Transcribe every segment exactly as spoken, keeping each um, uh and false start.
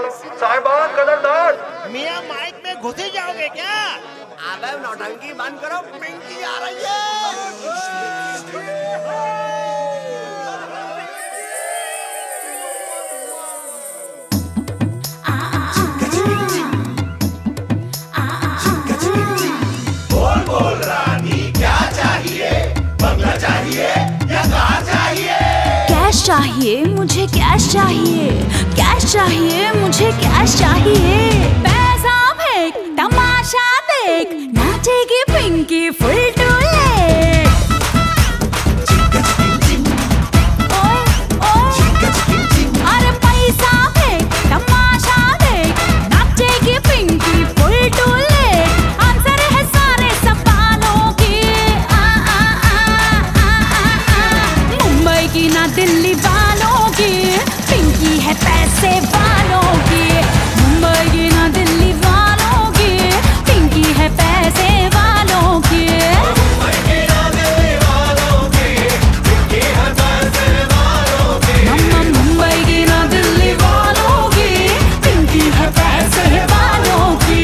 साहिबान कदरदान। मियां माइक में घुस ही जाओगे क्या? अबे नौटंकी बंद करो, पिंकी आ रही है। बोल बोल रानी क्या चाहिए, बंगला चाहिए या कार चाहिए? कैश चाहिए मुझे, कैश चाहिए, कैश चाहिए मुझे, कैश चाहिए। पैसा फेंक तमाशा देख, नाचेगी पिंकी फुल टू लेग। ओए ओए अरे पैसा फेंक तमाशा देख, नाचेगी Pinky full to leg. Answer है सारे सवालों की, आ आ आ आ आ मुंबई की ना दिल्ली वालों की, पिंकी है पैसे वालों की। मुंबई की ना दिल्ली वालों की, पिंकी है पैसे वालों की। मुंबई की ना दिल्ली वालों की, पिंकी है पैसे वालों की। मम्मा मुंबई की ना दिल्ली वालों की, पिंकी है पैसे वालों की।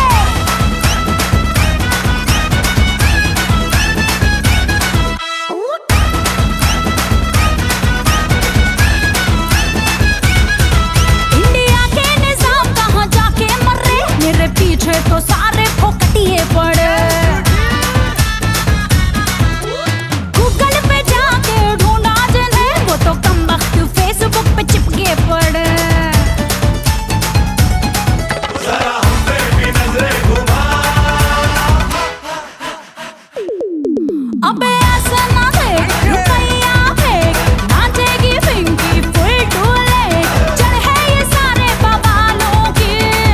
इंडिया के निजाम कहाँ जाके मरे, मेरे पीछे तो सारे फोकटिए पड़े। गूगल पे जाके ढूंढा जिन्हें, वो तो कमबख्त फेसबुक पे चिपके पड़े। जरा हम पे भी नजरें घुमा। अबे ऐसे ना देख, रुपया फेंक, नाचेगी पिंकी फुल टू लेग। चल है ये सारे बवालों की।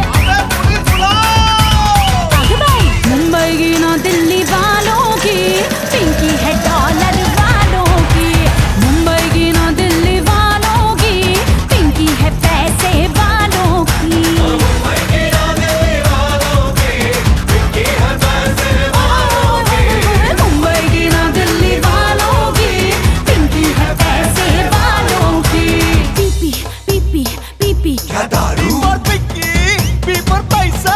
आगे भाई मुंबई की ना दिल्ली वालों की, पिंकी है डॉलर वालों की। मुंबई की ना दिल्ली वालों की, पिंकी है पैसे वालों की। मुंबई की ना दिल्ली वालों की, पिंकी है पैसे वालों की। मुंबई की ना दिल्ली वालों की, पिंकी है पैसे वालों की। पीपी पीपी पीपी क्या दारू और पिंकी पी पर पैसा।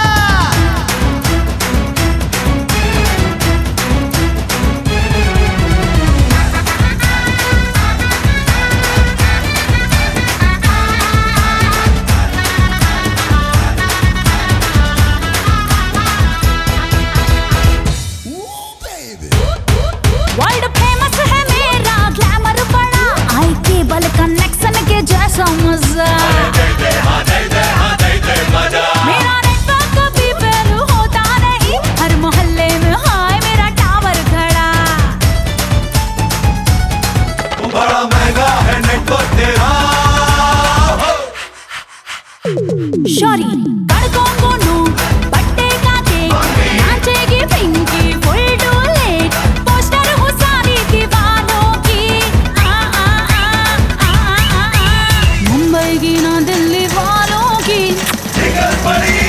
वर्ल्ड फेमस है मेरा ग्लैमर बड़ा, आई केबल कनेक्शन के जैसा मजा। दे दे हाँ दे दे हाँ दे दे मजा। मेरा नेटवर्क कभी फेल होता नहीं, हर मोहल्ले में हाय मेरा टावर खड़ा। बड़ा महंगा है नेटवर्क तेरा। शॉरी लड़कों को नो पट्टे का केक, नाचेगी Pinky full to leg. Poster हो सारी दीवारों की, आ आ आ आ आ आ मुंबई की ना दिल्ली वालों की, निकल पड़ी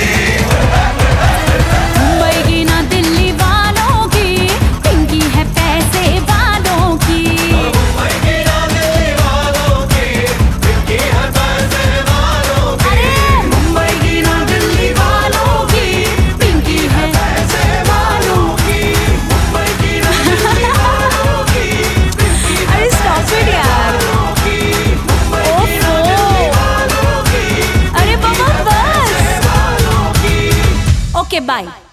मुंबई की ना दिल्ली वालों की, पिंकी है पैसे वालों की। मुंबई की ना दिल्ली वालों की, पिंकी है पैसे वालों की। अरे मुंबई की ना दिल्ली वालों की, पिंकी है पैसे वालों की। मुंबई की ना दिल्ली वालों की, पिंकी है अरे स्टॉप इट यार। वालों की। अरे बाबा बस। वालों की। Okay bye.